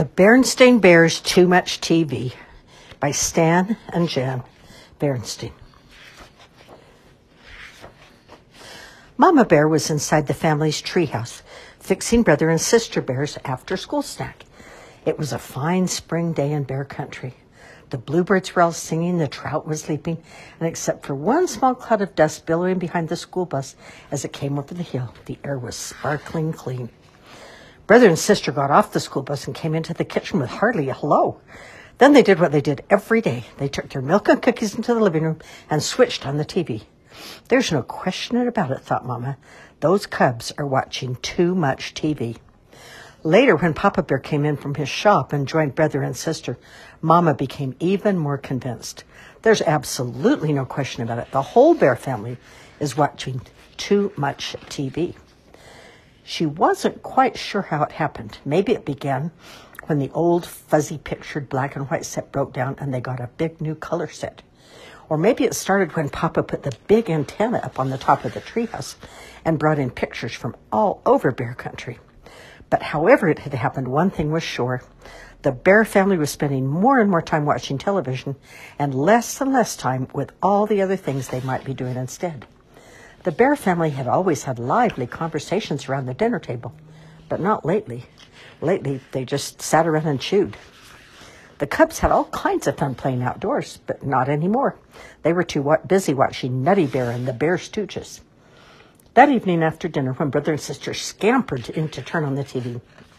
The Berenstain Bears Too Much TV by Stan and Jan Berenstain. Mama Bear was inside the family's treehouse, fixing brother and sister bears after-school snack. It was a fine spring day in bear country. The bluebirds were all singing, the trout was leaping, and except for one small cloud of dust billowing behind the school bus as it came over the hill, the air was sparkling clean. Brother and sister got off the school bus and came into the kitchen with hardly a hello. Then they did what they did every day. They took their milk and cookies into the living room and switched on the TV. There's no question about it, thought Mama. Those cubs are watching too much TV. Later, when Papa Bear came in from his shop and joined brother and sister, Mama became even more convinced. There's absolutely no question about it. The whole bear family is watching too much TV. She wasn't quite sure how it happened. Maybe it began when the old fuzzy pictured black and white set broke down and they got a big new color set. Or maybe it started when Papa put the big antenna up on the top of the treehouse and brought in pictures from all over bear country. But however it had happened, one thing was sure. The bear family was spending more and more time watching television and less time with all the other things they might be doing instead. The bear family had always had lively conversations around the dinner table, but not lately. Lately, they just sat around and chewed. The cubs had all kinds of fun playing outdoors, but not anymore. They were too busy watching Nutty Bear and the Bear Stooges. That evening after dinner, when brother and sister scampered in to turn on the TV,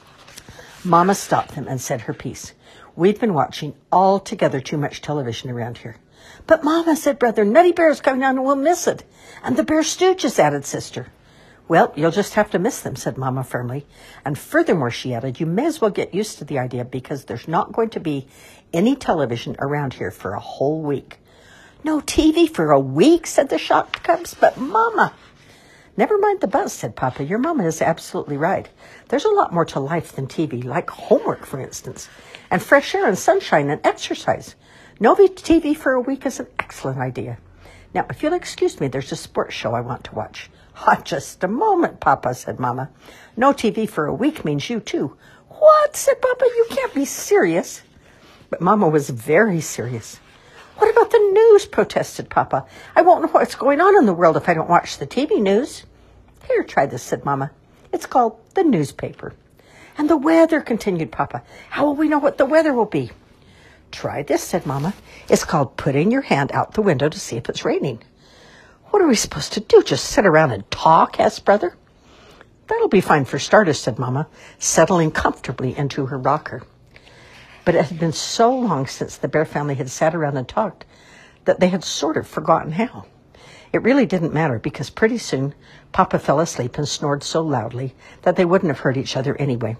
Mama stopped them and said her piece. We've been watching altogether too much television around here. But Mama, said brother, Nutty Bear is coming on and we'll miss it. And the Bear Stooges, added sister. Well, you'll just have to miss them, said Mama firmly. And furthermore, she added, you may as well get used to the idea because there's not going to be any television around here for a whole week. No TV for a week, said the shocked cubs. But Mama. Never mind the buzz, said Papa. Your Mama is absolutely right. There's a lot more to life than TV, like homework, for instance, and fresh air and sunshine and exercise. No TV for a week is an excellent idea. Now, if you'll excuse me, there's a sports show I want to watch. Just a moment, Papa, said Mama. No TV for a week means you too. What, said Papa, you can't be serious. But Mama was very serious. What about the news, protested Papa. I won't know what's going on in the world if I don't watch the TV news. Here, try this, said Mama. It's called the newspaper. And the weather, continued Papa. How will we know what the weather will be? Try this, said Mama. It's called putting your hand out the window to see if it's raining. What are we supposed to do, just sit around and talk, asked brother. That'll be fine for starters, said Mama, settling comfortably into her rocker. But it had been so long since the bear family had sat around and talked that they had sort of forgotten how. It really didn't matter because pretty soon Papa fell asleep and snored so loudly that they wouldn't have heard each other anyway.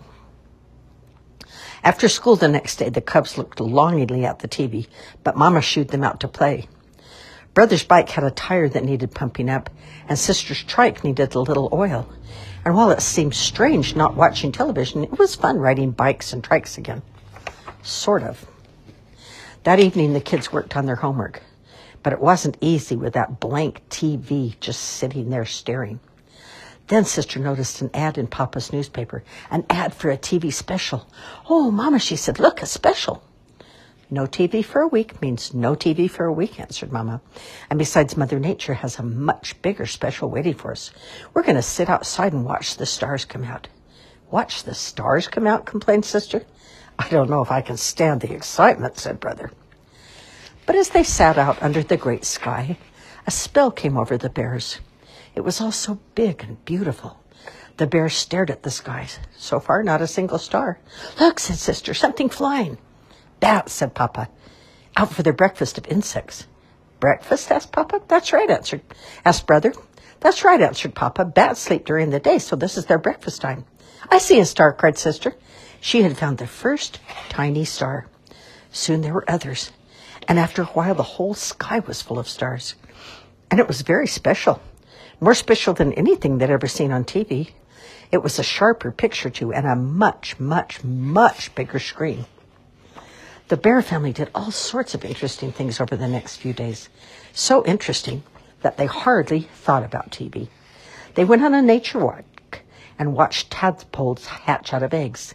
After school the next day, the cubs looked longingly at the TV, but Mama shooed them out to play. Brother's bike had a tire that needed pumping up, and sister's trike needed a little oil. And while it seemed strange not watching television, it was fun riding bikes and trikes again. Sort of. That evening, the kids worked on their homework, but it wasn't easy with that blank TV just sitting there staring. Then sister noticed an ad in Papa's newspaper, an ad for a TV special. Oh, Mama, she said, look, a special. No TV for a week means no TV for a week, answered Mama. And besides, Mother Nature has a much bigger special waiting for us. We're going to sit outside and watch the stars come out. Watch the stars come out, complained sister. I don't know if I can stand the excitement, said brother. But as they sat out under the great sky, a spell came over the bears. It was all so big and beautiful. The bears stared at the skies. So far, not a single star. Look, said sister, something flying. Bats, said Papa, out for their breakfast of insects. Breakfast, asked Papa. That's right, asked brother. That's right, answered Papa. Bats sleep during the day, so this is their breakfast time. I see a star, cried sister. She had found the first tiny star. Soon there were others, and after a while the whole sky was full of stars. And it was very special, more special than anything they'd ever seen on TV. It was a sharper picture, too, and a much, much, much bigger screen. The bear family did all sorts of interesting things over the next few days. So interesting that they hardly thought about TV. They went on a nature walk and watched tadpoles hatch out of eggs.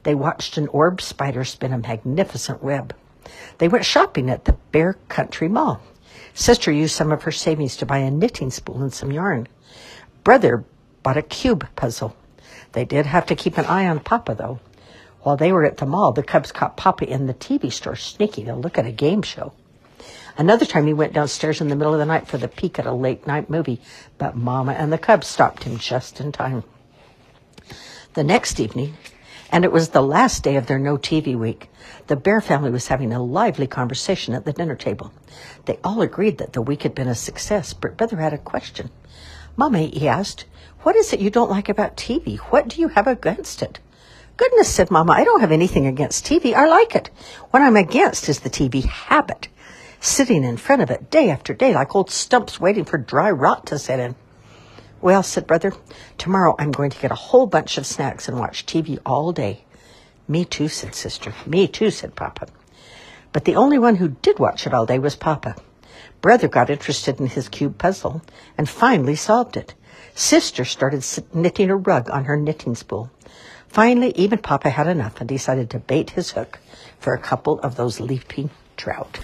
They watched an orb spider spin a magnificent web. They went shopping at the Bear Country Mall. Sister used some of her savings to buy a knitting spool and some yarn. Brother bought a cube puzzle. They did have to keep an eye on Papa, though. While they were at the mall, the Cubs caught Papa in the TV store sneaking to look at a game show. Another time he went downstairs in the middle of the night for the peek at a late-night movie, but Mama and the Cubs stopped him just in time. The next evening, and it was the last day of their no-TV week, the Bear family was having a lively conversation at the dinner table. They all agreed that the week had been a success, but Brother had a question. "Mama," he asked, "what is it you don't like about TV? What do you have against it?" "Goodness," said Mama, "I don't have anything against TV. I like it. What I'm against is the TV habit. Sitting in front of it day after day like old stumps waiting for dry rot to set in." "Well," said Brother, "tomorrow I'm going to get a whole bunch of snacks and watch TV all day." "Me too," said Sister. "Me too," said Papa. But the only one who did watch it all day was Papa. Brother got interested in his cube puzzle and finally solved it. Sister started knitting a rug on her knitting spool. Finally, even Papa had enough and decided to bait his hook for a couple of those leaping trout.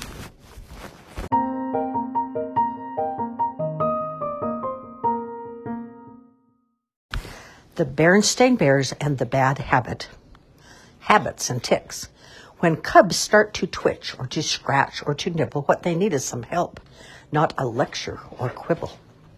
The Berenstain Bears and the Bad Habit. Habits and ticks. When cubs start to twitch or to scratch or to nibble, what they need is some help, not a lecture or quibble.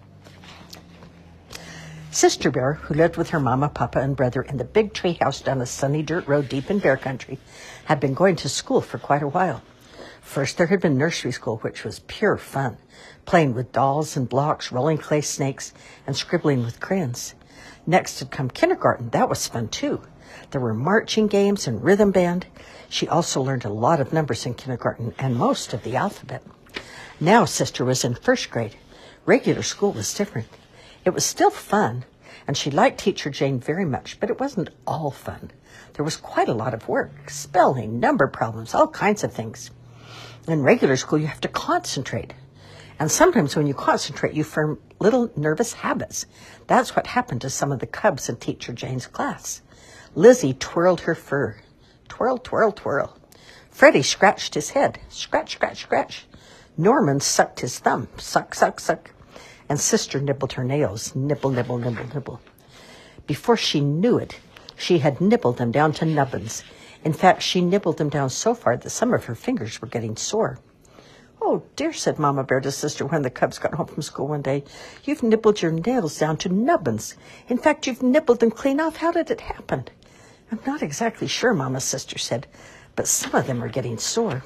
Sister Bear, who lived with her Mama, Papa, and Brother in the big tree house down a sunny dirt road deep in Bear Country, had been going to school for quite a while. First, there had been nursery school, which was pure fun, playing with dolls and blocks, rolling clay snakes, and scribbling with crayons. Next had come kindergarten. That was fun, too. There were marching games and rhythm band. She also learned a lot of numbers in kindergarten and most of the alphabet. Now Sister was in first grade. Regular school was different. It was still fun, and she liked Teacher Jane very much, but it wasn't all fun. There was quite a lot of work, spelling, number problems, all kinds of things. In regular school, you have to concentrate. And sometimes when you concentrate, you form little nervous habits. That's what happened to some of the cubs in Teacher Jane's class. Lizzie twirled her fur. Twirl, twirl, twirl. Freddie scratched his head. Scratch, scratch, scratch. Norman sucked his thumb. Suck, suck, suck. And Sister nibbled her nails. Nibble, nibble, nibble, nibble. Before she knew it, she had nibbled them down to nubbins. In fact, she nibbled them down so far that some of her fingers were getting sore. "Oh, dear," said Mama Bear to Sister when the cubs got home from school one day. "You've nibbled your nails down to nubbins. In fact, you've nibbled them clean off. How did it happen?" "I'm not exactly sure," Mama's sister said, "but some of them are getting sore."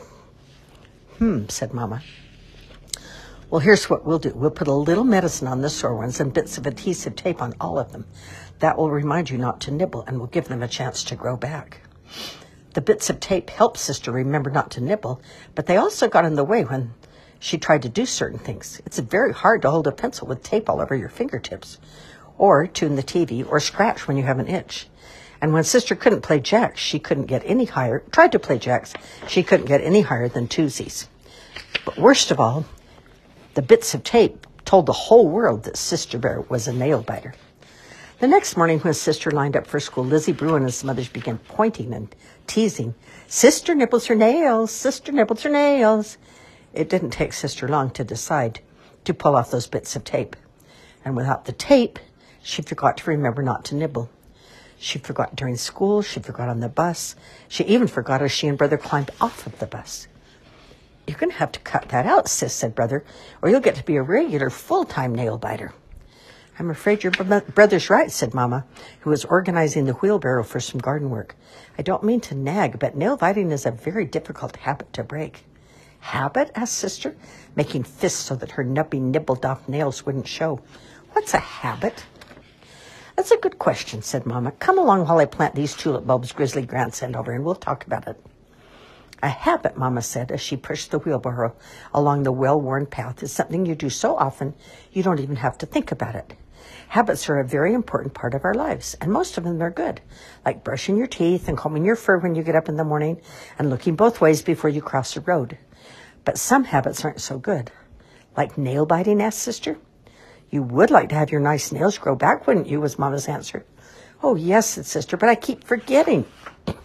Said Mama. "Well, here's what we'll do. We'll put a little medicine on the sore ones and bits of adhesive tape on all of them. That will remind you not to nibble and will give them a chance to grow back." The bits of tape helped Sister remember not to nibble, but they also got in the way when she tried to do certain things. It's very hard to hold a pencil with tape all over your fingertips, or tune the TV, or scratch when you have an itch. And when Sister couldn't play jacks, she couldn't get any higher. Tried to play jacks, she couldn't get any higher than twosies. But worst of all, the bits of tape told the whole world that Sister Bear was a nail biter. The next morning when Sister lined up for school, Lizzie Bruin and some others began pointing and teasing. "Sister nibbles her nails. Sister nibbles her nails." It didn't take Sister long to decide to pull off those bits of tape. And without the tape, she forgot to remember not to nibble. She forgot during school. She forgot on the bus. She even forgot as she and Brother climbed off of the bus. "You're going to have to cut that out, Sis," said Brother, "or you'll get to be a regular full-time nail biter." "I'm afraid your brother's right," said Mama, who was organizing the wheelbarrow for some garden work. "I don't mean to nag, but nail biting is a very difficult habit to break." "Habit?" asked Sister, making fists so that her nubby nibbled-off nails wouldn't show. "What's a habit?" "That's a good question," said Mama. "Come along while I plant these tulip bulbs Grizzly Grant sent over, and we'll talk about it." "A habit," Mama said as she pushed the wheelbarrow along the well-worn path, "is something you do so often you don't even have to think about it. Habits are a very important part of our lives, and most of them are good, like brushing your teeth and combing your fur when you get up in the morning and looking both ways before you cross the road. But some habits aren't so good. Like nail biting?" asked Sister. "You would like to have your nice nails grow back, wouldn't you?" was Mama's answer. "Oh, yes," said Sister, "but I keep forgetting."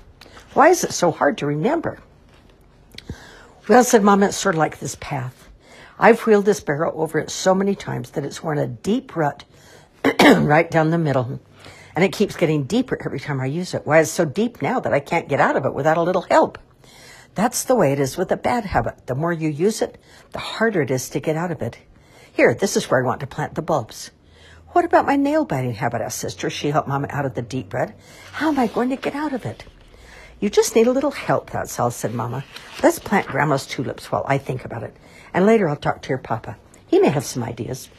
Why is it so hard to remember? Well, said Mama, it's sort of like this path. I've wheeled this barrow over it so many times that it's worn a deep rut right down the middle. And it keeps getting deeper every time I use it. Why, it's so deep now that I can't get out of it without a little help. That's the way it is with a bad habit. The more you use it, the harder it is to get out of it. Here, this is where I want to plant the bulbs. What about my nail-biting habit, asked Sister. She helped Mama out of the deep rut. How am I going to get out of it? You just need a little help, that's all, said Mama. Let's plant Grandma's tulips while I think about it. And later I'll talk to your Papa. He may have some ideas.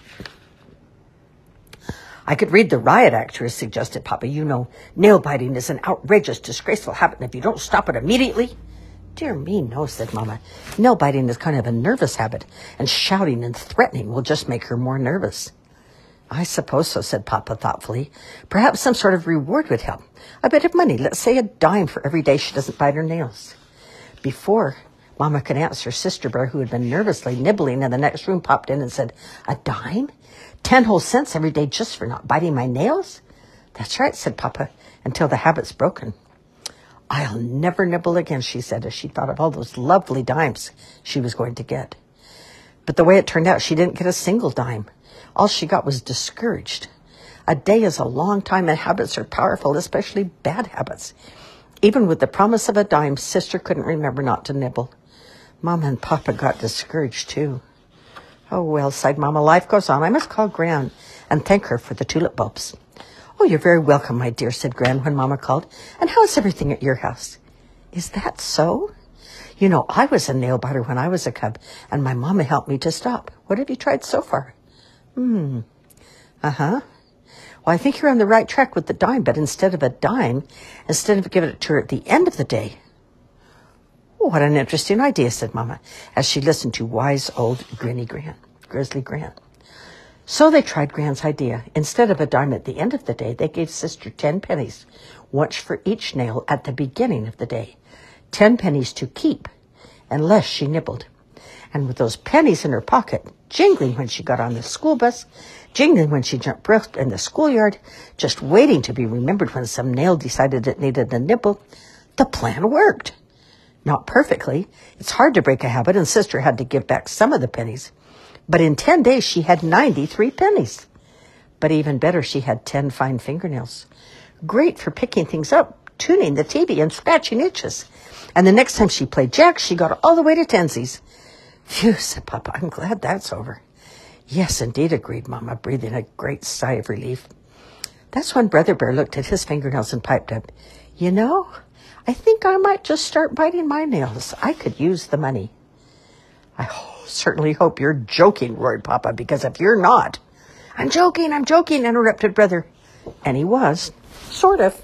I could read the riot act, suggested Papa. You know, nail-biting is an outrageous, disgraceful habit, and if you don't stop it immediately... Dear me, no, said Mama. Nail-biting is kind of a nervous habit, and shouting and threatening will just make her more nervous. I suppose so, said Papa thoughtfully. Perhaps some sort of reward would help. A bit of money, let's say $10 for every day she doesn't bite her nails. Before Mama could answer, Sister Bear, who had been nervously nibbling in the next room, popped in and said, $10? 10 whole cents every day just for not biting my nails? That's right, said Papa, until the habit's broken. I'll never nibble again, she said, as she thought of all those lovely dimes she was going to get. But the way it turned out, she didn't get a single dime. All she got was discouraged. A day is a long time, and habits are powerful, especially bad habits. Even with the promise of $10, Sister couldn't remember not to nibble. Mama and Papa got discouraged, too. Oh, well, sighed Mama, life goes on. I must call Gran and thank her for the tulip bulbs. Oh, you're very welcome, my dear, said Gran when Mama called. And how's everything at your house? Is that so? You know, I was a nail biter when I was a cub, and my Mama helped me to stop. What have you tried so far? Uh-huh. Well, I think you're on the right track with the dime, but instead of giving it to her at the end of the day. Oh, what an interesting idea, said Mama, as she listened to wise old Grizzly Gran. So they tried Gran's idea. Instead of $10 at the end of the day, they gave Sister 10 pennies, once for each nail at the beginning of the day. 10 pennies to keep, unless she nibbled. And with those pennies in her pocket, jingling when she got on the school bus, jingling when she jumped rope in the schoolyard, just waiting to be remembered when some nail decided it needed a nibble, the plan worked. Not perfectly. It's hard to break a habit, and Sister had to give back some of the pennies. But in 10 days, she had 93 pennies. But even better, she had 10 fine fingernails. Great for picking things up, tuning the TV, and scratching itches. And the next time she played jacks, she got all the way to tensies. Phew, said Papa, I'm glad that's over. Yes, indeed, agreed Mama, breathing a great sigh of relief. That's when Brother Bear looked at his fingernails and piped up, You know, I think I might just start biting my nails. I could use the money. I certainly hope you're joking, roared Papa, because if you're not... I'm joking, interrupted Brother. And he was, sort of.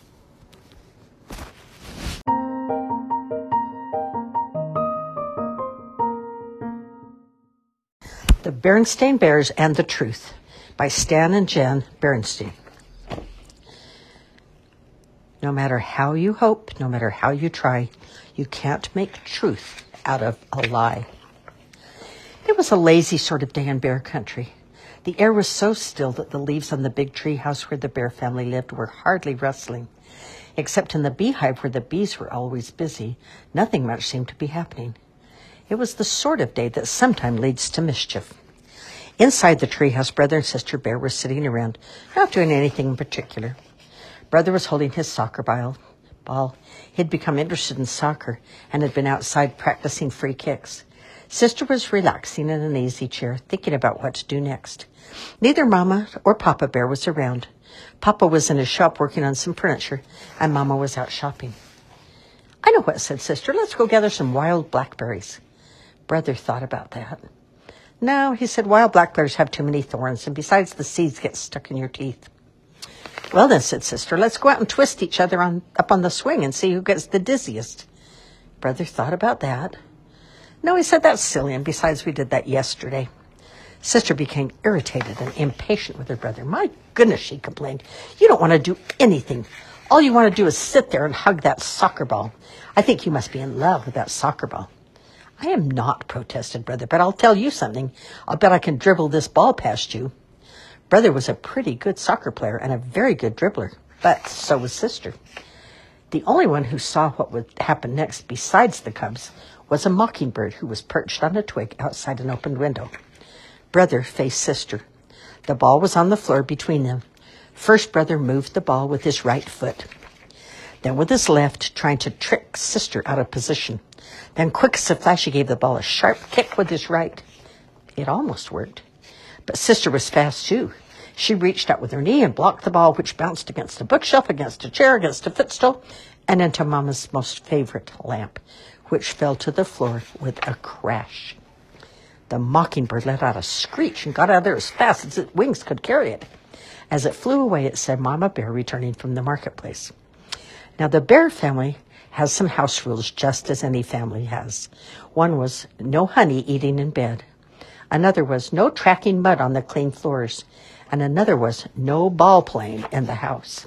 The Berenstain Bears and the Truth by Stan and Jan Berenstain. No matter how you hope, no matter how you try, you can't make truth out of a lie. It was a lazy sort of day in bear country. The air was so still that the leaves on the big tree house where the bear family lived were hardly rustling. Except in the beehive where the bees were always busy, nothing much seemed to be happening. It was the sort of day that sometimes leads to mischief. Inside the treehouse, Brother and Sister Bear were sitting around, not doing anything in particular. Brother was holding his soccer ball. He'd become interested in soccer and had been outside practicing free kicks. Sister was relaxing in an easy chair, thinking about what to do next. Neither Mama or Papa Bear was around. Papa was in his shop working on some furniture, and Mama was out shopping. I know what, said Sister. Let's go gather some wild blackberries. Brother thought about that. No, he said, wild blackberries have too many thorns, and besides, the seeds get stuck in your teeth. Well then, said Sister, let's go out and twist each other up on the swing and see who gets the dizziest. Brother thought about that. No, he said, that's silly, and besides, we did that yesterday. Sister became irritated and impatient with her brother. My goodness, she complained. You don't want to do anything. All you want to do is sit there and hug that soccer ball. I think you must be in love with that soccer ball. I am not, protested Brother, but I'll tell you something. I'll bet I can dribble this ball past you. Brother was a pretty good soccer player and a very good dribbler, but so was Sister. The only one who saw what would happen next besides the cubs was a mockingbird who was perched on a twig outside an open window. Brother faced sister. The ball was on the floor between them. First, brother moved the ball with his right foot. Then with his left, trying to trick sister out of position. Then quick as a flash, he gave the ball a sharp kick with his right. It almost worked. But sister was fast too. She reached out with her knee and blocked the ball, which bounced against a bookshelf, against a chair, against a footstool, and into Mama's most favorite lamp, which fell to the floor with a crash. The mockingbird let out a screech and got out of there as fast as its wings could carry it. As it flew away, it said Mama Bear returning from the marketplace. Now, the bear family has some house rules, just as any family has. One was no honey eating in bed. Another was no tracking mud on the clean floors. And another was no ball playing in the house.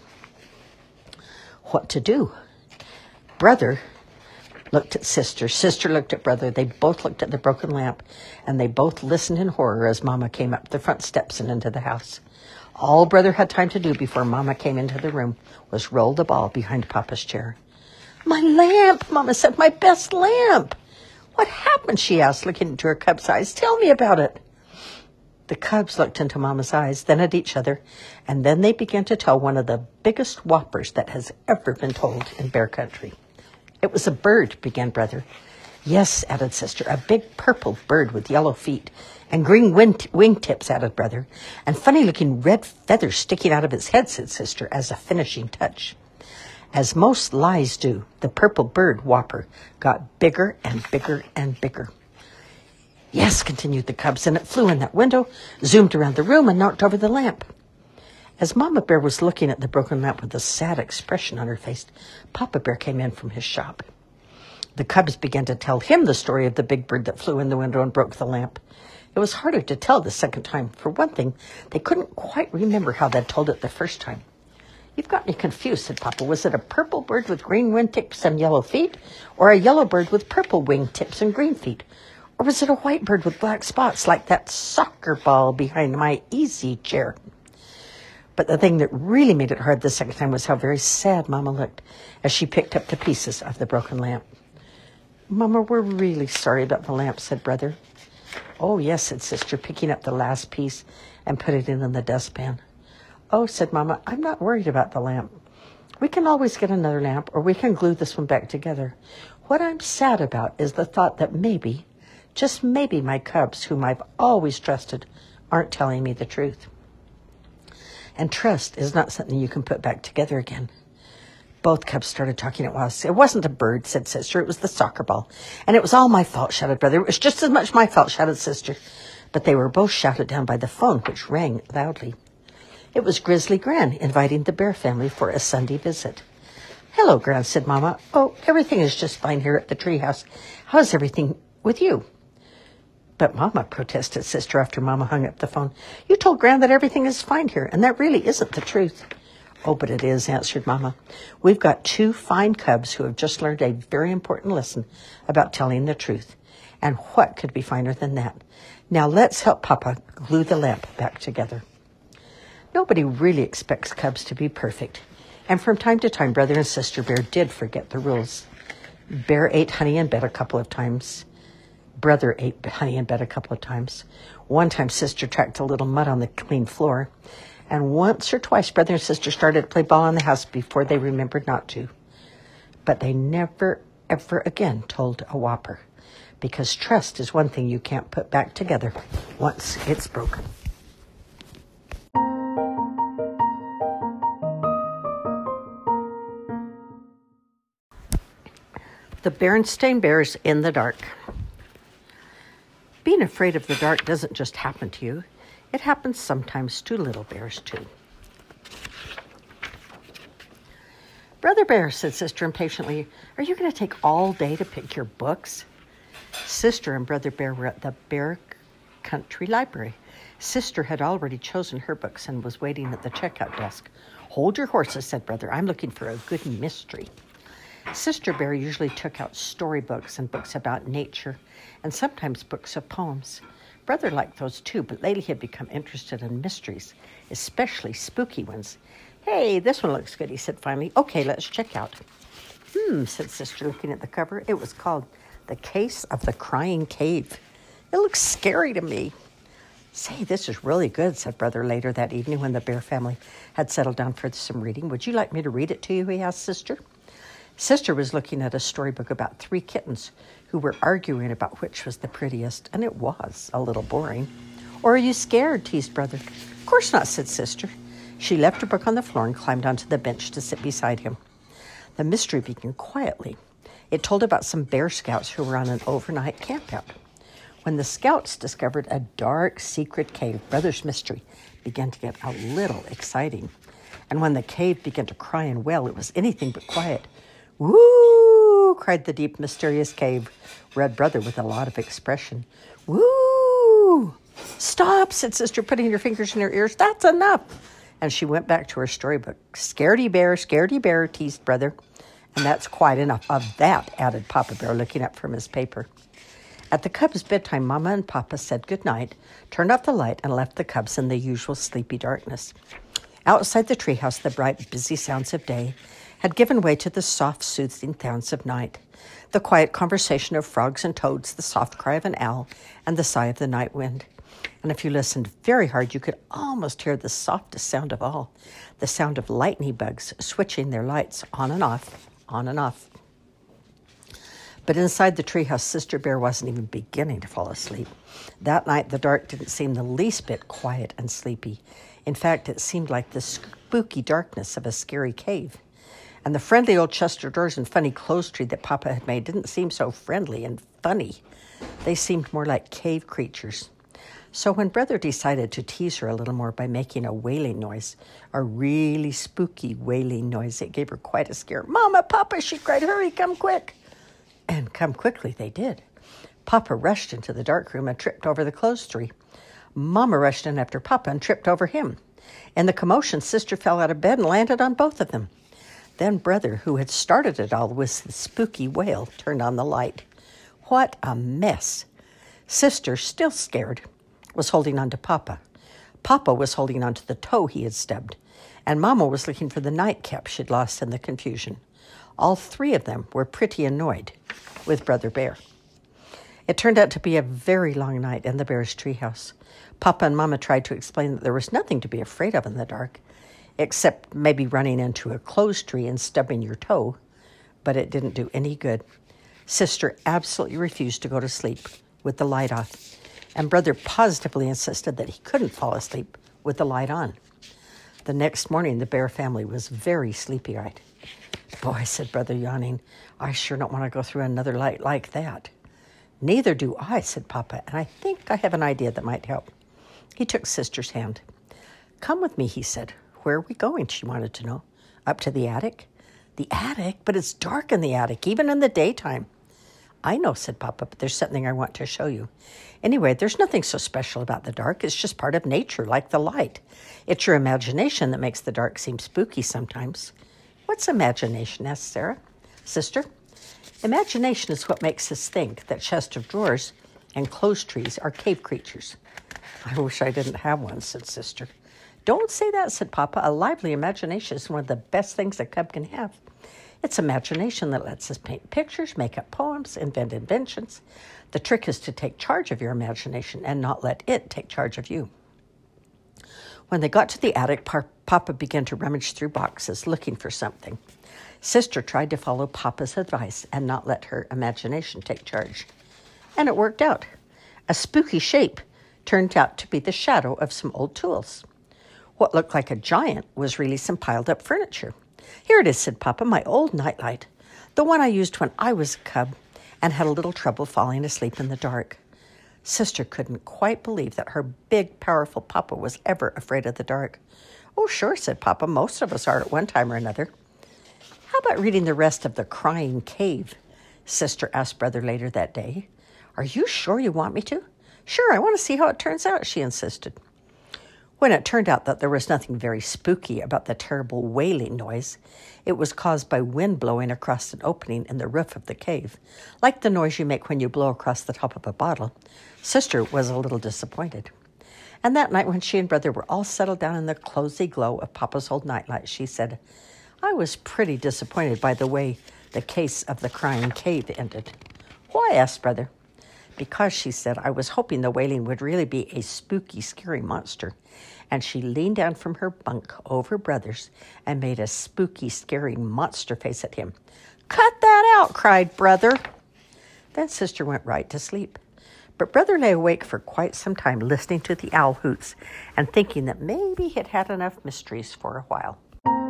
What to do? Brother looked at sister. Sister looked at brother. They both looked at the broken lamp, and they both listened in horror as Mama came up the front steps and into the house. All brother had time to do before Mama came into the room was roll the ball behind Papa's chair. "My lamp," Mama said, "my best lamp." "What happened?" she asked, looking into her cub's eyes. "Tell me about it." The cubs looked into Mama's eyes, then at each other, and then they began to tell one of the biggest whoppers that has ever been told in bear country. "It was a bird," began brother. "Yes," added sister, "a big purple bird with yellow feet, and green wingtips," added brother, "and funny-looking red feathers sticking out of its head," said sister, as a finishing touch. As most lies do, the purple bird whopper got bigger and bigger and bigger. "Yes," continued the cubs, "and it flew in that window, zoomed around the room, and knocked over the lamp." As Mama Bear was looking at the broken lamp with a sad expression on her face, Papa Bear came in from his shop. The cubs began to tell him the story of the big bird that flew in the window and broke the lamp. It was harder to tell the second time. For one thing, they couldn't quite remember how they'd told it the first time. "You've got me confused," said Papa. "Was it a purple bird with green wingtips and yellow feet, or a yellow bird with purple wingtips and green feet? Or was it a white bird with black spots like that soccer ball behind my easy chair?" But the thing that really made it hard the second time was how very sad Mama looked as she picked up the pieces of the broken lamp. "Mama, we're really sorry about the lamp," said brother. "Oh, yes," said sister, picking up the last piece and putting it in the dustpan. "Oh," said Mama, "I'm not worried about the lamp. We can always get another lamp, or we can glue this one back together. What I'm sad about is the thought that maybe, just maybe, my cubs, whom I've always trusted, aren't telling me the truth. And trust is not something you can put back together again." Both cubs started talking at once. "It wasn't a bird," said sister. "It was the soccer ball. And it was all my fault," shouted brother. "It was just as much my fault," shouted sister. But they were both shouted down by the phone, which rang loudly. It was Grizzly Gran inviting the bear family for a Sunday visit. "Hello, Gran," said Mama. "Oh, everything is just fine here at the treehouse. How's everything with you?" "But Mama," protested sister after Mama hung up the phone, "you told Gran that everything is fine here, and that really isn't the truth." "Oh, but it is," answered Mama. "We've got 2 fine cubs who have just learned a very important lesson about telling the truth. And what could be finer than that? Now let's help Papa glue the lamp back together." Nobody really expects cubs to be perfect. And from time to time, brother and sister bear did forget the rules. Bear ate honey in bed a couple of times. Brother ate honey in bed a couple of times. One time, sister tracked a little mud on the clean floor. And once or twice, brother and sister started to play ball in the house before they remembered not to. But they never, ever again told a whopper. Because trust is one thing you can't put back together once it's broken. The Berenstain Bears in the Dark. Being afraid of the dark doesn't just happen to you. It happens sometimes to little bears, too. "Brother Bear," said sister impatiently, "are you going to take all day to pick your books?" Sister and Brother Bear were at the Bear Country Library. Sister had already chosen her books and was waiting at the checkout desk. "Hold your horses," said Brother. "I'm looking for a good mystery." Sister Bear usually took out storybooks and books about nature, and sometimes books of poems. Brother liked those too, but lately he had become interested in mysteries, especially spooky ones. "Hey, this one looks good," he said finally. "Okay, let's check out." Said Sister, looking at the cover. It was called The Case of the Crying Cave. It looks scary to me. Say, this is really good, said Brother later that evening when the Bear family had settled down for some reading. Would you like me to read it to you, he asked Sister. Sister was looking at a storybook about 3 kittens who were arguing about which was the prettiest, and it was a little boring. Or are you scared, teased Brother. Of course not, said Sister. She left her book on the floor and climbed onto the bench to sit beside him. The mystery began quietly. It told about some Bear Scouts who were on an overnight campout. When the Scouts discovered a dark, secret cave, Brother's mystery began to get a little exciting. And when the cave began to cry and wail, it was anything but quiet. Woo! Cried the deep, mysterious cave, read Brother with a lot of expression. Woo! Stop, said Sister, putting her fingers in her ears. That's enough. And she went back to her storybook. Scaredy bear, teased Brother. And that's quite enough of that, added Papa Bear, looking up from his paper. At the cubs' bedtime, Mama and Papa said goodnight, turned off the light, and left the cubs in the usual sleepy darkness. Outside the treehouse, the bright, busy sounds of day had given way to the soft, soothing sounds of night. The quiet conversation of frogs and toads, the soft cry of an owl, and the sigh of the night wind. And if you listened very hard, you could almost hear the softest sound of all, the sound of lightning bugs switching their lights on and off, on and off. But inside the treehouse, Sister Bear wasn't even beginning to fall asleep. That night, the dark didn't seem the least bit quiet and sleepy. In fact, it seemed like the spooky darkness of a scary cave. And the friendly old Chester doors and funny clothes tree that Papa had made didn't seem so friendly and funny. They seemed more like cave creatures. So when Brother decided to tease her a little more by making a wailing noise, a really spooky wailing noise, it gave her quite a scare. Mama, Papa, she cried, hurry, come quick. And come quickly they did. Papa rushed into the dark room and tripped over the clothes tree. Mama rushed in after Papa and tripped over him. In the commotion, Sister fell out of bed and landed on both of them. Then Brother, who had started it all with the spooky wail, turned on the light. What a mess. Sister, still scared, was holding on to Papa. Papa was holding on to the toe he had stubbed, and Mama was looking for the nightcap she'd lost in the confusion. All 3 of them were pretty annoyed with Brother Bear. It turned out to be a very long night in the Bear's treehouse. Papa and Mama tried to explain that there was nothing to be afraid of in the dark, except maybe running into a clothes tree and stubbing your toe, but it didn't do any good. Sister absolutely refused to go to sleep with the light off, and Brother positively insisted that he couldn't fall asleep with the light on. The next morning, the Bear family was very sleepy-eyed. Boy, said Brother, yawning, I sure don't want to go through another night like that. Neither do I, said Papa, and I think I have an idea that might help. He took Sister's hand. Come with me, he said. Where are we going, she wanted to know. Up to the attic? The attic? But it's dark in the attic, even in the daytime. I know, said Papa, but there's something I want to show you. Anyway, there's nothing so special about the dark. It's just part of nature, like the light. It's your imagination that makes the dark seem spooky sometimes. What's imagination? Asked Sarah. Sister, imagination is what makes us think that chest of drawers and clothes trees are cave creatures. I wish I didn't have one, said Sister. Don't say that, said Papa. A lively imagination is one of the best things a cub can have. It's imagination that lets us paint pictures, make up poems, invent inventions. The trick is to take charge of your imagination and not let it take charge of you. When they got to the attic, Papa began to rummage through boxes, looking for something. Sister tried to follow Papa's advice and not let her imagination take charge. And it worked out. A spooky shape turned out to be the shadow of some old tools. What looked like a giant was really some piled-up furniture. Here it is, said Papa, my old nightlight, the one I used when I was a cub and had a little trouble falling asleep in the dark. Sister couldn't quite believe that her big, powerful Papa was ever afraid of the dark. Oh, sure, said Papa. Most of us are at one time or another. How about reading the rest of The Crying Cave? Sister asked Brother later that day. Are you sure you want me to? Sure, I want to see how it turns out, she insisted. When it turned out that there was nothing very spooky about the terrible wailing noise, it was caused by wind blowing across an opening in the roof of the cave, like the noise you make when you blow across the top of a bottle. Sister was a little disappointed. And that night when she and Brother were all settled down in the cozy glow of Papa's old nightlight, she said, I was pretty disappointed by the way The case of the crying cave ended. Why? Asked Brother. Because, she said, I was hoping the wailing would really be a spooky, scary monster. And she leaned down from her bunk over Brother's and made a spooky, scary monster face at him. Cut that out, cried Brother. Then Sister went right to sleep. But Brother lay awake for quite some time, listening to the owl hoots and thinking that maybe he'd had enough mysteries for a while.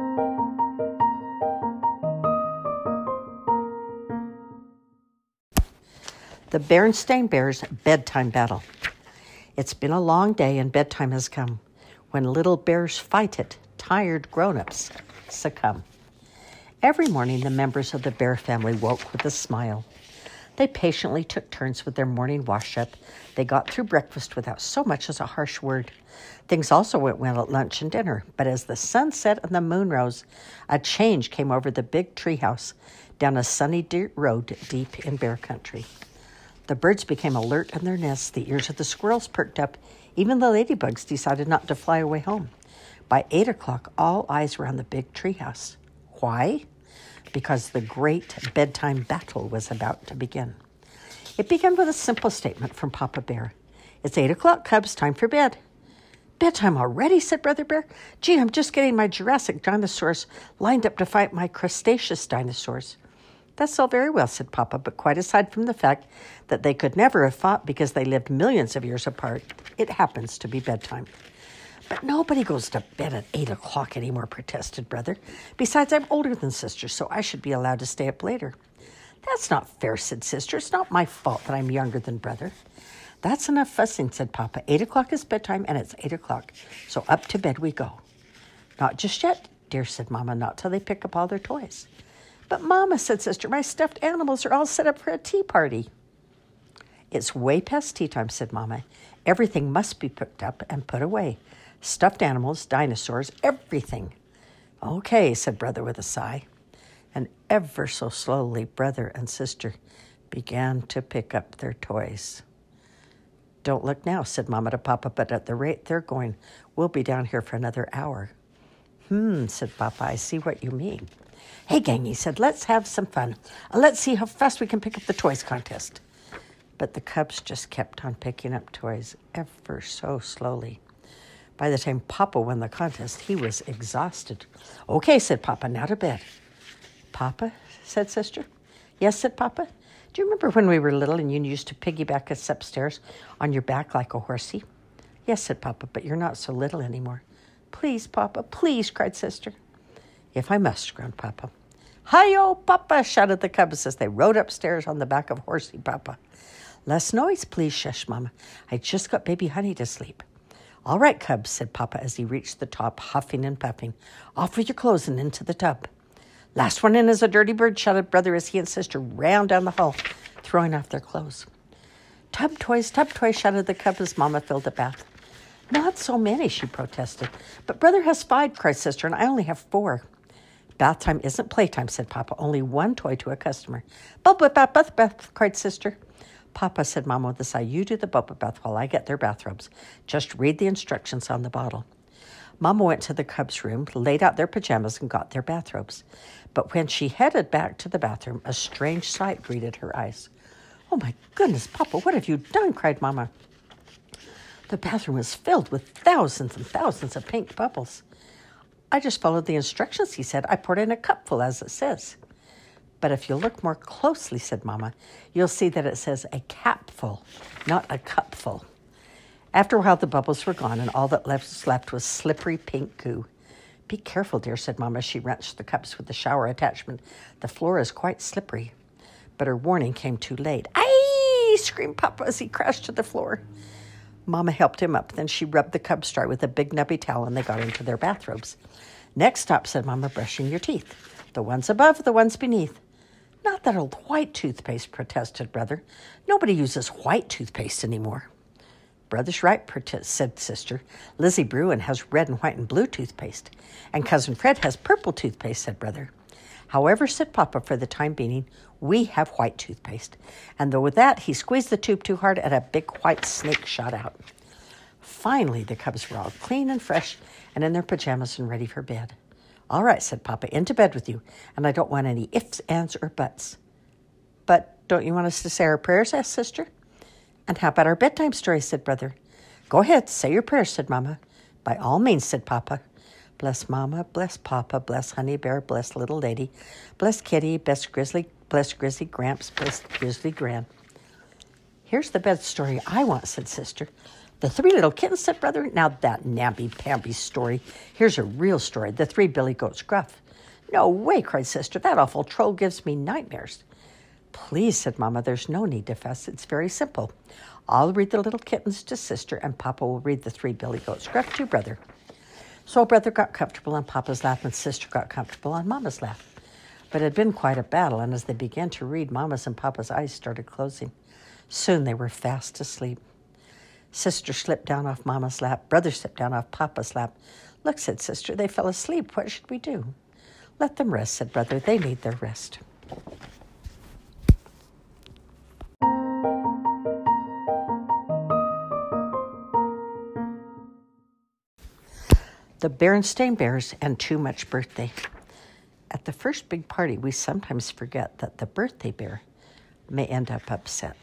The Berenstain Bears Bedtime Battle. It's been a long day and bedtime has come. When little bears fight it, tired grown-ups succumb. Every morning, the members of the bear family woke with a smile. They patiently took turns with their morning wash-up. They got through breakfast without so much as a harsh word. Things also went well at lunch and dinner, but as the sun set and the moon rose, a change came over the big treehouse down a sunny dirt road deep in bear country. The birds became alert in their nests. The ears of the squirrels perked up. Even the ladybugs decided not to fly away home. By 8 o'clock, all eyes were on the big treehouse. Why? Because the great bedtime battle was about to begin. It began with a simple statement from Papa Bear. It's 8 o'clock, cubs, time for bed. Bedtime already, said Brother Bear. Gee, I'm just getting my Jurassic dinosaurs lined up to fight my Cretaceous dinosaurs. That's all very well, said Papa, but quite aside from the fact that they could never have fought because they lived millions of years apart, it happens to be bedtime. But nobody goes to bed at 8 o'clock anymore, protested Brother. Besides, I'm older than Sister, so I should be allowed to stay up later. That's not fair, said Sister. It's not my fault that I'm younger than Brother. That's enough fussing, said Papa. 8 o'clock is bedtime, and it's 8 o'clock, so up to bed we go. Not just yet, dear, said Mama, not till they pick up all their toys. But Mama, said Sister, my stuffed animals are all set up for a tea party. It's way past tea time, said Mama. Everything must be picked up and put away. Stuffed animals, dinosaurs, everything. Okay, said Brother with a sigh. And ever so slowly, Brother and Sister began to pick up their toys. Don't look now, said Mama to Papa, but at the rate they're going, we'll be down here for another hour. Said Papa, I see what you mean. Hey, gang, he said, let's have some fun. Let's see how fast we can pick up the toys contest. But the cubs just kept on picking up toys ever so slowly. By the time Papa won the contest, he was exhausted. Okay, said Papa, now to bed. Papa, said Sister. Yes, said Papa. Do you remember when we were little and you used to piggyback us upstairs on your back like a horsey? Yes, said Papa, but you're not so little anymore. Please, Papa, please, cried Sister. If I must, groaned Papa. Hi-yo, Papa, shouted the cubs as they rode upstairs on the back of Horsey Papa. Less noise, please, shush, Mama. I just got baby Honey to sleep. All right, cubs, said Papa as he reached the top, huffing and puffing. Off with your clothes and into the tub. Last one in is a dirty bird, shouted Brother as he and Sister ran down the hall, throwing off their clothes. Tub toys, shouted the cub as Mama filled the bath. Not so many, she protested. But Brother has 5, cried Sister, and I only have 4. Bath time isn't playtime, said Papa. Only one toy to a customer. Bubble bath, cried Sister. Papa, said Mama with a sigh, you do the bubble bath while I get their bathrobes. Just read the instructions on the bottle. Mama went to the cubs' room, laid out their pajamas, and got their bathrobes. But when she headed back to the bathroom, a strange sight greeted her eyes. Oh, my goodness, Papa, what have you done? Cried Mama. The bathroom was filled with thousands and thousands of pink bubbles. I just followed the instructions, he said. I poured in a cupful, as it says. But if you look more closely, said Mama, you'll see that it says a capful, not a cupful. After a while, the bubbles were gone, and all that was left was slippery pink goo. Be careful, dear, said Mama. She wrenched the cups with the shower attachment. The floor is quite slippery. But her warning came too late. Aye! Screamed Papa as he crashed to the floor. Mama helped him up. Then she rubbed the cubs dry with a big nubby towel, and they got into their bathrobes. Next stop, said Mama, brushing your teeth. The ones above, the ones beneath. Not that old white toothpaste, protested Brother. Nobody uses white toothpaste anymore. Brother's right, said Sister. Lizzie Bruin has red and white and blue toothpaste. And Cousin Fred has purple toothpaste, said Brother. However, said Papa, for the time being, we have white toothpaste. And though with that, he squeezed the tube too hard and a big white snake shot out. Finally, the cubs were all clean and fresh and in their pajamas and ready for bed. All right, said Papa, into bed with you, and I don't want any ifs, ands, or buts. But don't you want us to say our prayers, asked Sister. And how about our bedtime story, said Brother. Go ahead, say your prayers, said Mama. By all means, said Papa. Bless Mama, bless Papa, bless Honey Bear, bless Little Lady, bless Kitty, bless Grizzly Gramps, bless Grizzly Gran. Here's the bed story I want, said Sister. The Three Little Kittens, said Brother. Now that namby-pamby story. Here's a real story, The Three Billy Goats Gruff. No way, cried Sister. That awful troll gives me nightmares. Please, said Mama, there's no need to fuss. It's very simple. I'll read the little kittens to Sister, and Papa will read the Three Billy Goats Gruff to Brother. So Brother got comfortable on Papa's lap, and Sister got comfortable on Mama's lap. But it had been quite a battle, and as they began to read, Mama's and Papa's eyes started closing. Soon they were fast asleep. Sister slipped down off Mama's lap. Brother slipped down off Papa's lap. Look, said Sister, they fell asleep. What should we do? Let them rest, said Brother. They need their rest. The Berenstain Bears and Too Much Birthday. At the first big party, we sometimes forget that the birthday bear may end up upset.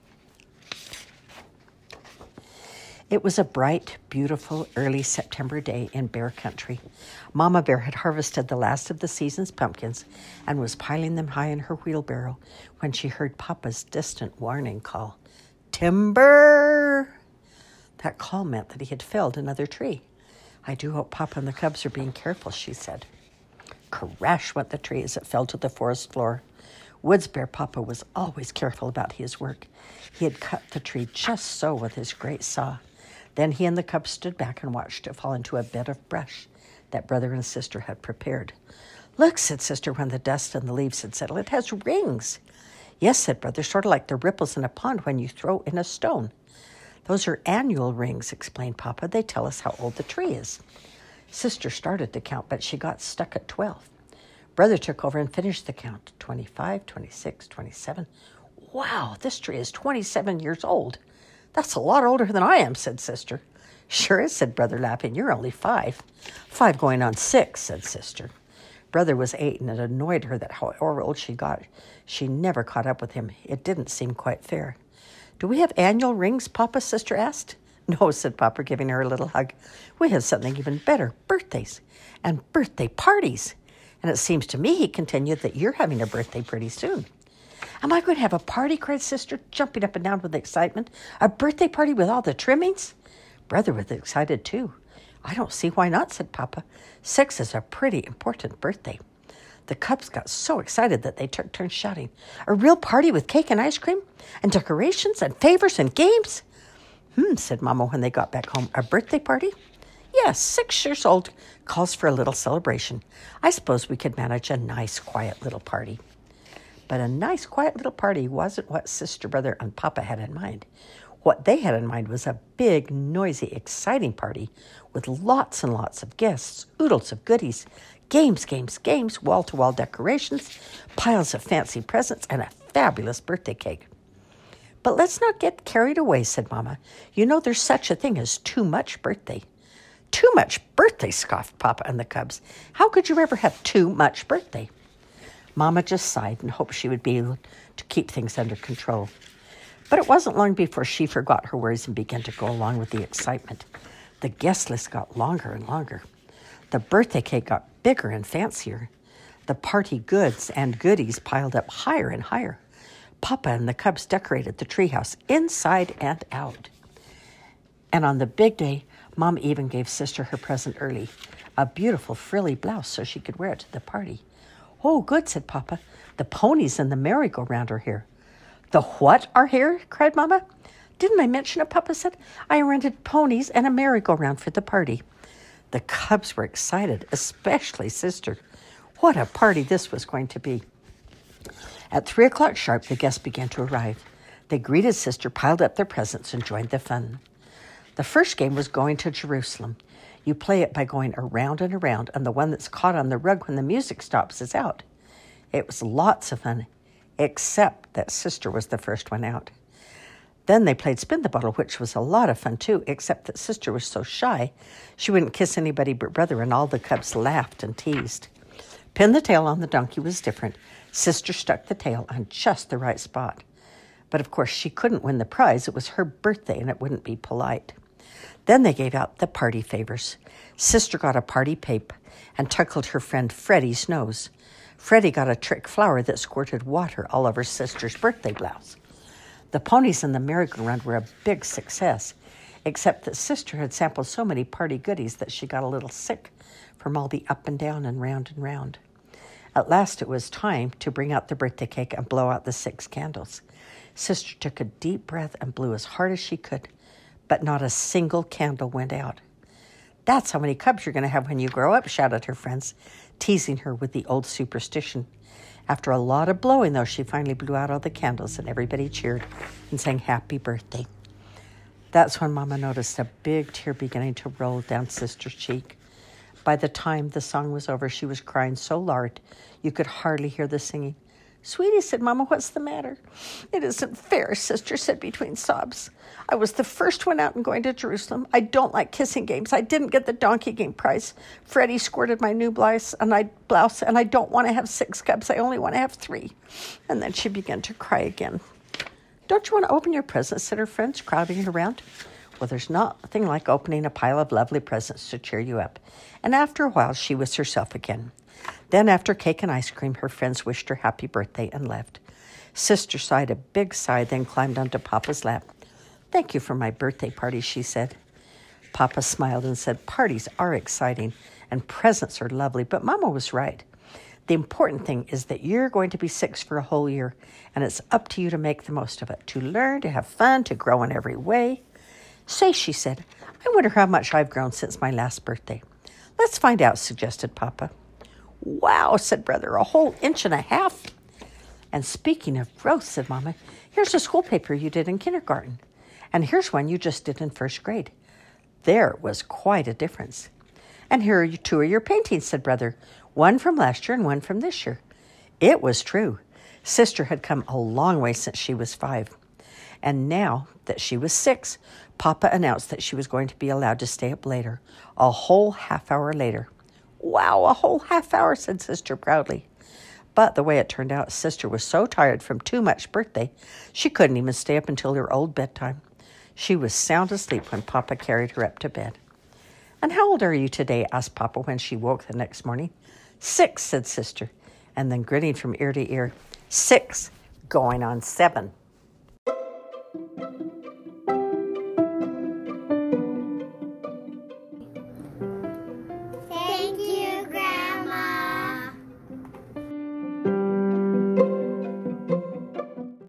It was a bright, beautiful, early September day in bear country. Mama Bear had harvested the last of the season's pumpkins and was piling them high in her wheelbarrow when she heard Papa's distant warning call. Timber! That call meant that he had felled another tree. I do hope Papa and the cubs are being careful, she said. Crash went the tree as it fell to the forest floor. Woods Bear Papa was always careful about his work. He had cut the tree just so with his great saw. Then he and the cubs stood back and watched it fall into a bed of brush that Brother and Sister had prepared. Look, said Sister, when the dust and the leaves had settled, it has rings. Yes, said Brother, sort of like the ripples in a pond when you throw in a stone. Those are annual rings, explained Papa. They tell us how old the tree is. Sister started to count, but she got stuck at 12. Brother took over and finished the count. 25, 26, 27. Wow, this tree is 27 years old. That's a lot older than I am, said Sister. Sure is, said Brother, laughing. You're only 5. 5 going on 6, said Sister. Brother was 8, and it annoyed her that however old she got, she never caught up with him. It didn't seem quite fair. Do we have annual rings, Papa? Sister asked. No, said Papa, giving her a little hug. We have something even better, birthdays and birthday parties. And it seems to me, he continued, that you're having a birthday pretty soon. Am I going to have a party, cried Sister, jumping up and down with excitement. A birthday party with all the trimmings? Brother was excited too. I don't see why not, said Papa. 6 is a pretty important birthday. The cubs got so excited that they took turns shouting, a real party with cake and ice cream and decorations and favors and games? Said Mama when they got back home. A birthday party? Yes, 6 years old calls for a little celebration. I suppose we could manage a nice, quiet little party. But a nice, quiet little party wasn't what Sister, Brother, and Papa had in mind. What they had in mind was a big, noisy, exciting party with lots and lots of guests, oodles of goodies, games, wall-to-wall decorations, piles of fancy presents, and a fabulous birthday cake. But let's not get carried away, said Mama. You know there's such a thing as too much birthday. Too much birthday, scoffed Papa and the cubs. How could you ever have too much birthday? Mama just sighed and hoped she would be able to keep things under control. But it wasn't long before she forgot her worries and began to go along with the excitement. The guest list got longer and longer. The birthday cake got bigger and fancier. The party goods and goodies piled up higher and higher. Papa and the cubs decorated the treehouse inside and out. And on the big day, Mom even gave Sister her present early, a beautiful frilly blouse so she could wear it to the party. Oh, good, said Papa. The ponies and the merry-go-round are here. The what are here? Cried Mama. Didn't I mention it, Papa said. I rented ponies and a merry-go-round for the party. The cubs were excited, especially Sister. What a party this was going to be. At 3 o'clock sharp, the guests began to arrive. They greeted Sister, piled up their presents, and joined the fun. The first game was going to Jerusalem. You play it by going around and around, and the one that's caught on the rug when the music stops is out. It was lots of fun, except that Sister was the first one out. Then they played spin the bottle, which was a lot of fun too, except that Sister was so shy she wouldn't kiss anybody but Brother, and all the cubs laughed and teased. Pin the tail on the donkey was different. Sister stuck the tail on just the right spot. But of course she couldn't win the prize. It was her birthday and it wouldn't be polite. Then they gave out the party favors. Sister got a party pape and tickled her friend Freddie's nose. Freddie got a trick flower that squirted water all over Sister's birthday blouse. The ponies and the merry-go-round were a big success, except that Sister had sampled so many party goodies that she got a little sick from all the up and down and round and round. At last it was time to bring out the birthday cake and blow out the 6 candles. Sister took a deep breath and blew as hard as she could, but not a single candle went out. "That's how many cubs you're going to have when you grow up," shouted her friends, teasing her with the old superstition. After a lot of blowing, though, she finally blew out all the candles, and everybody cheered and sang happy birthday. That's when Mama noticed a big tear beginning to roll down Sister's cheek. By the time the song was over, she was crying so loud you could hardly hear the singing. "Sweetie," said Mama, "what's the matter?" "It isn't fair," Sister said between sobs. "I was the first one out and going to Jerusalem. I don't like kissing games. I didn't get the donkey game prize. Freddie squirted my new blouse, and I don't want to have 6 cubs. I only want to have 3. And then she began to cry again. "Don't you want to open your presents?" said her friends, crowding around. Well, there's nothing like opening a pile of lovely presents to cheer you up. And after a while, she was herself again. Then, after cake and ice cream, her friends wished her happy birthday and left. Sister sighed a big sigh, then climbed onto Papa's lap. "Thank you for my birthday party," she said. Papa smiled and said, "Parties are exciting and presents are lovely, but Mama was right. The important thing is that you're going to be 6 for a whole year, and it's up to you to make the most of it, to learn, to have fun, to grow in every way." "Say," she said, "I wonder how much I've grown since my last birthday." "Let's find out," suggested Papa. "Wow," said Brother, "a whole 1.5 inches. "And speaking of growth," said Mama, "here's a school paper you did in kindergarten. And here's one you just did in 1st grade. There was quite a difference." "And here are 2 of your paintings," said Brother. "One from last year and one from this year." It was true. Sister had come a long way since she was 5. And now that she was 6, Papa announced that she was going to be allowed to stay up later, a whole half-hour later. "Wow, a whole half-hour," said Sister proudly. But the way it turned out, Sister was so tired from too much birthday, she couldn't even stay up until her old bedtime. She was sound asleep when Papa carried her up to bed. "And how old are you today?" asked Papa when she woke the next morning. 6, said Sister, and then grinning from ear to ear. 6, going on 7.